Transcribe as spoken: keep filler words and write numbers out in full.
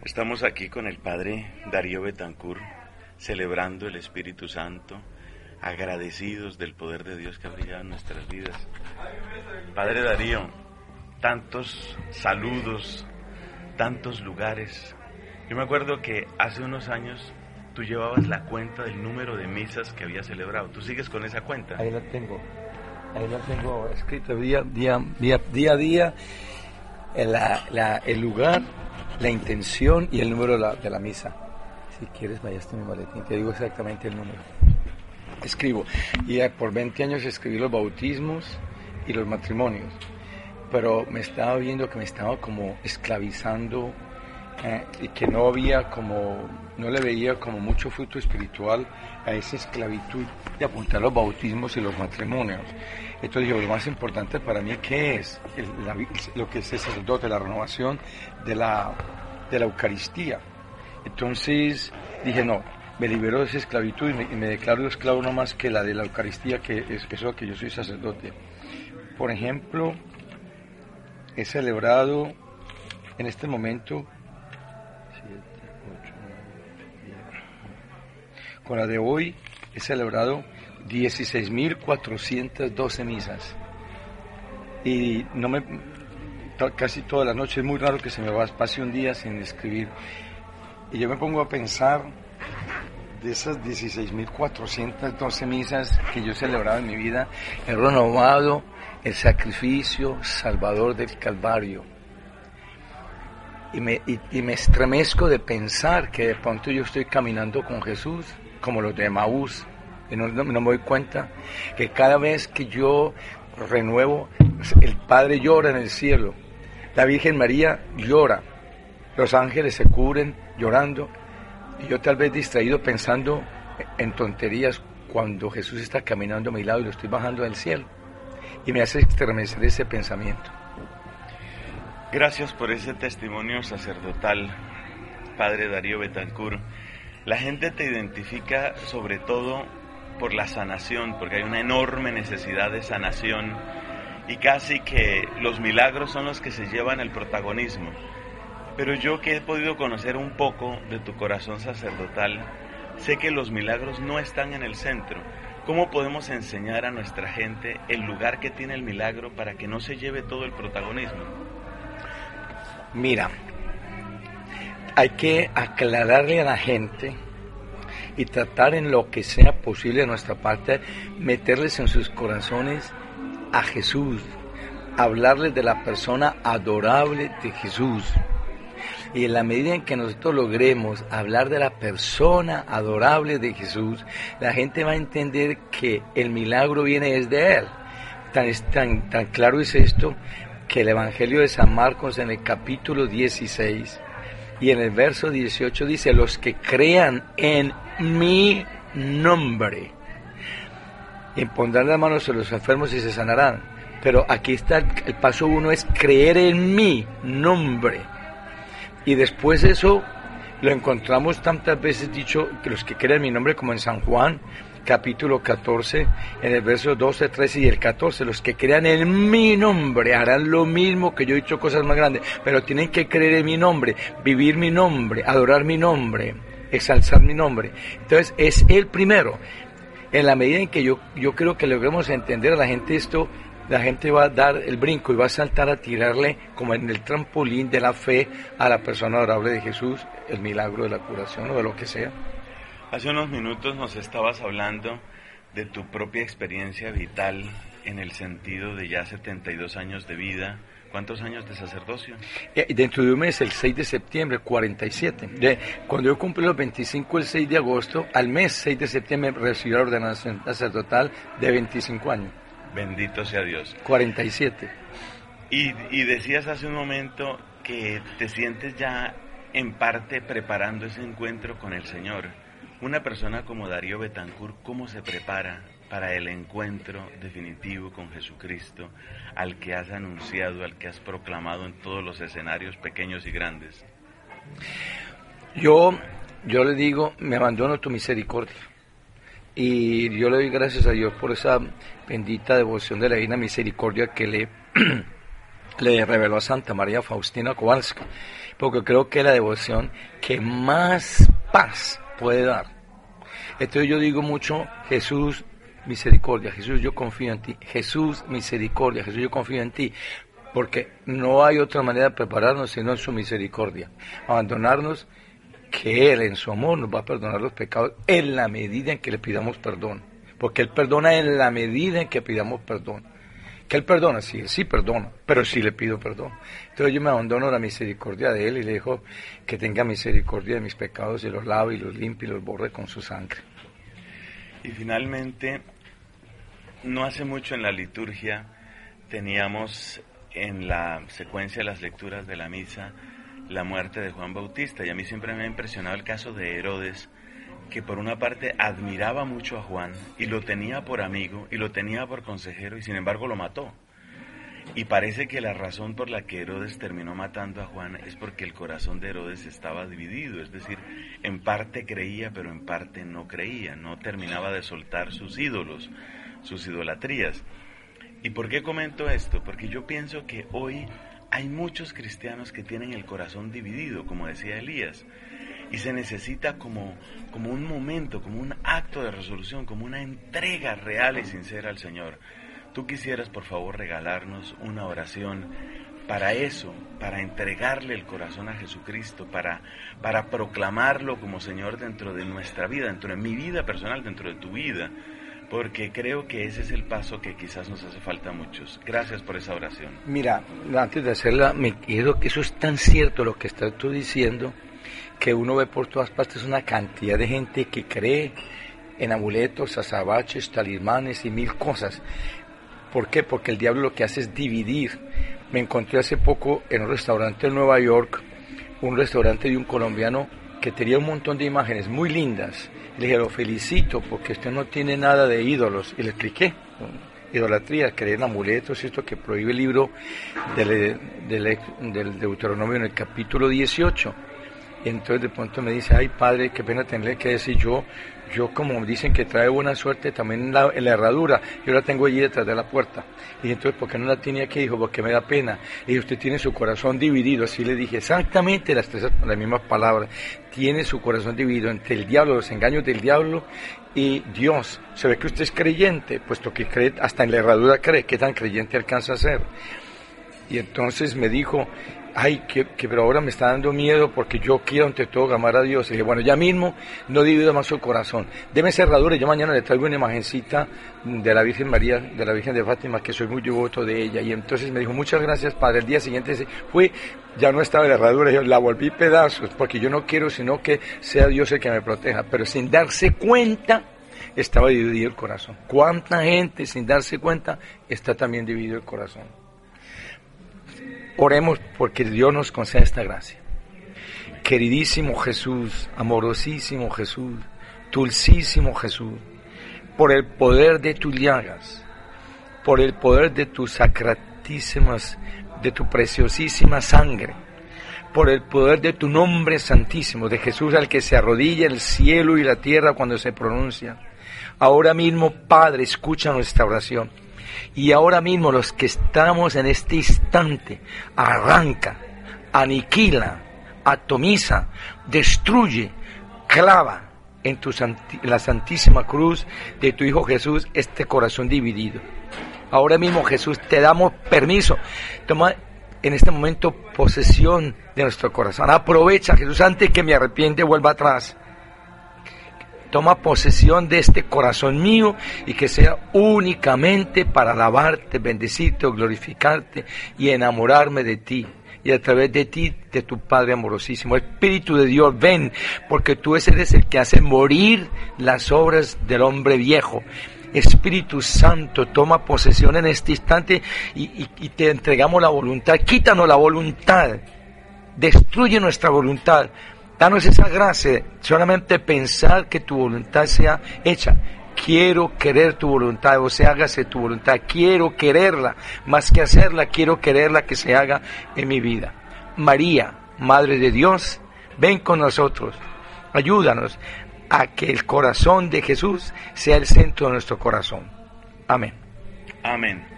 Estamos aquí con el Padre Darío Betancourt, celebrando el Espíritu Santo, agradecidos del poder de Dios que ha brillado en nuestras vidas. Padre Darío, tantos saludos, tantos lugares. Yo me acuerdo que hace unos años tú llevabas la cuenta del número de misas que habías celebrado. ¿Tú sigues con esa cuenta? Ahí la tengo, ahí la tengo escrita día, día, día, día a día, el, la, el lugar, la intención y el número de la, de la misa. Si quieres, vayas a mi maletín, te digo exactamente el número. Escribo, y por veinte años escribí los bautismos y los matrimonios, pero me estaba viendo que me estaba como esclavizando eh, y que no había como, no le veía como mucho fruto espiritual a esa esclavitud de apuntar los bautismos y los matrimonios. Entonces yo, lo más importante para mí, ¿qué es? El, la, lo que es el sacerdote, la renovación de la, de la Eucaristía. Entonces dije, no, me libero de esa esclavitud y me, y me declaro esclavo no más que la de la Eucaristía, que es eso que yo soy sacerdote. Por ejemplo, he celebrado en este momento, siete, ocho, nueve, diez, con la de hoy, he celebrado dieciséis mil cuatrocientas doce misas. Y no me, casi toda la noche, es muy raro que se me pase un día sin escribir. Y yo me pongo a pensar de esas dieciséis mil cuatrocientas doce misas que yo he celebrado en mi vida, he renovado el sacrificio salvador del Calvario. Y me, y, y me estremezco de pensar que de pronto yo estoy caminando con Jesús, como los de Emaús, y no, no, no me doy cuenta que cada vez que yo renuevo, el Padre llora en el cielo, la Virgen María llora, los ángeles se cubren llorando, y yo tal vez distraído pensando en tonterías cuando Jesús está caminando a mi lado y lo estoy bajando del cielo, y me hace estremecer ese pensamiento. Gracias por ese testimonio sacerdotal, Padre Darío Betancourt. La gente te identifica sobre todo por la sanación, porque hay una enorme necesidad de sanación y casi que los milagros son los que se llevan el protagonismo. Pero yo, que he podido conocer un poco de tu corazón sacerdotal, sé que los milagros no están en el centro. ¿Cómo podemos enseñar a nuestra gente el lugar que tiene el milagro para que no se lleve todo el protagonismo? Mira, hay que aclararle a la gente y tratar en lo que sea posible de nuestra parte, meterles en sus corazones a Jesús, hablarles de la persona adorable de Jesús. Y en la medida en que nosotros logremos hablar de la persona adorable de Jesús, la gente va a entender que el milagro viene desde Él. Tan, tan, tan claro es esto que el Evangelio de San Marcos en el capítulo dieciséis y en el verso dieciocho dice: los que crean en mi nombre impondrán las manos sobre los enfermos y se sanarán. Pero aquí está el, el paso uno, es creer en mi nombre. Y después eso lo encontramos tantas veces dicho, que los que creen en mi nombre, como en San Juan, capítulo catorce, en el verso doce, trece y el catorce, los que crean en mi nombre harán lo mismo que yo he hecho, cosas más grandes, pero tienen que creer en mi nombre, vivir mi nombre, adorar mi nombre, exalzar mi nombre. Entonces es el primero. En la medida en que yo, yo creo que logremos entender a la gente esto, la gente va a dar el brinco y va a saltar a tirarle como en el trampolín de la fe a la persona adorable de Jesús, el milagro de la curación o de lo que sea. Hace unos minutos nos estabas hablando de tu propia experiencia vital en el sentido de ya setenta y dos años de vida. ¿Cuántos años de sacerdocio? Eh, dentro de un mes, el seis de septiembre, cuarenta y siete. De, cuando yo cumplí los veinticinco, el seis de agosto, al mes seis de septiembre recibí la ordenación sacerdotal de veinticinco años. Bendito sea Dios. cuarenta y siete. Y, y decías hace un momento que te sientes ya en parte preparando ese encuentro con el Señor. Una persona como Darío Betancourt, ¿cómo se prepara para el encuentro definitivo con Jesucristo, al que has anunciado, al que has proclamado en todos los escenarios pequeños y grandes? Yo, yo le digo, me abandono a tu misericordia. Y yo le doy gracias a Dios por esa bendita devoción de la Divina Misericordia que le, le reveló a Santa María Faustina Kowalska. porque creo que es la devoción que más paz puede dar. Entonces yo digo mucho, Jesús, misericordia, Jesús, yo confío en ti, Jesús, misericordia, Jesús, yo confío en ti, porque no hay otra manera de prepararnos sino en su misericordia, abandonarnos, que Él en su amor nos va a perdonar los pecados en la medida en que le pidamos perdón, porque Él perdona en la medida en que pidamos perdón. Que Él perdona, sí, sí perdona, pero sí le pido perdón. Entonces yo me abandono a la misericordia de Él y le dejo que tenga misericordia de mis pecados y los lave y los limpie y los borre con su sangre. Y finalmente, no hace mucho en la liturgia teníamos en la secuencia de las lecturas de la misa la muerte de Juan Bautista, y a mí siempre me ha impresionado el caso de Herodes, que por una parte admiraba mucho a Juan y lo tenía por amigo y lo tenía por consejero y sin embargo lo mató. Y parece que la razón por la que Herodes terminó matando a Juan es porque el corazón de Herodes estaba dividido, es decir, en parte creía pero en parte no creía, no terminaba de soltar sus ídolos, sus idolatrías. ¿Y por qué comento esto? Porque yo pienso que hoy hay muchos cristianos que tienen el corazón dividido, como decía Elías, y se necesita como, como un momento, como un acto de resolución, como una entrega real y sincera al Señor. Tú quisieras, por favor, regalarnos una oración para eso, para entregarle el corazón a Jesucristo, para, para proclamarlo como Señor dentro de nuestra vida, dentro de mi vida personal, dentro de tu vida, porque creo que ese es el paso que quizás nos hace falta a muchos. Gracias por esa oración. Mira, antes de hacerla, me quiero que eso es tan cierto lo que estás tú diciendo, que uno ve por todas partes una cantidad de gente que cree en amuletos, azabaches, talismanes y mil cosas. ¿Por qué? Porque el diablo lo que hace es dividir. Me encontré hace poco en un restaurante en Nueva York, un restaurante de un colombiano que tenía un montón de imágenes muy lindas. Le dije, lo felicito porque usted no tiene nada de ídolos. Y le expliqué, idolatría, creer en amuletos, esto que prohíbe el libro del, del, del Deuteronomio en el capítulo dieciocho. Y entonces de pronto me dice, ay padre, qué pena tenerle que decir, yo, yo como dicen que trae buena suerte también en la, en la herradura, yo la tengo allí detrás de la puerta. Y entonces, ¿por qué no la tiene aquí? Dijo, porque me da pena. Y usted tiene su corazón dividido, así le dije, exactamente las, tres, las mismas palabras. Tiene su corazón dividido entre el diablo, los engaños del diablo y Dios. Se ve que usted es creyente, puesto que cree, hasta en la herradura cree, ¿qué tan creyente alcanza a ser? Y entonces me dijo, ay, que, que pero ahora me está dando miedo porque yo quiero ante todo amar a Dios. Y dije, bueno, ya mismo no divido más su corazón. Deme cerradura y yo mañana le traigo una imagencita de la Virgen María, de la Virgen de Fátima, que soy muy devoto de ella. Y entonces me dijo, muchas gracias, padre. El día siguiente fue, ya no estaba en la herradura, yo la volví pedazos, porque yo no quiero sino que sea Dios el que me proteja. Pero sin darse cuenta, estaba dividido el corazón. ¿Cuánta gente sin darse cuenta está también dividido el corazón? Oremos porque Dios nos conceda esta gracia. Queridísimo Jesús, amorosísimo Jesús, dulcísimo Jesús, por el poder de tus llagas, por el poder de tus sacratísimas, de tu preciosísima sangre, por el poder de tu nombre santísimo, de Jesús al que se arrodilla el cielo y la tierra cuando se pronuncia. Ahora mismo, Padre, escucha nuestra oración. Y ahora mismo los que estamos en este instante, arranca, aniquila, atomiza, destruye, clava en tu santi- la santísima cruz de tu Hijo Jesús este corazón dividido. Ahora mismo, Jesús, te damos permiso. Toma en este momento posesión de nuestro corazón. Aprovecha, Jesús, antes que me arrepiente vuelva atrás. Toma posesión de este corazón mío y que sea únicamente para alabarte, bendecirte, glorificarte y enamorarme de ti. Y a través de ti, de tu Padre amorosísimo. Espíritu de Dios, ven, porque tú eres el que hace morir las obras del hombre viejo. Espíritu Santo, toma posesión en este instante y, y, y te entregamos la voluntad. Quítanos la voluntad, destruye nuestra voluntad. Danos esa gracia, solamente pensar que tu voluntad sea hecha. Quiero querer tu voluntad, o sea, hágase tu voluntad. Quiero quererla, más que hacerla, quiero quererla que se haga en mi vida. María, Madre de Dios, ven con nosotros. Ayúdanos a que el corazón de Jesús sea el centro de nuestro corazón. Amén. Amén.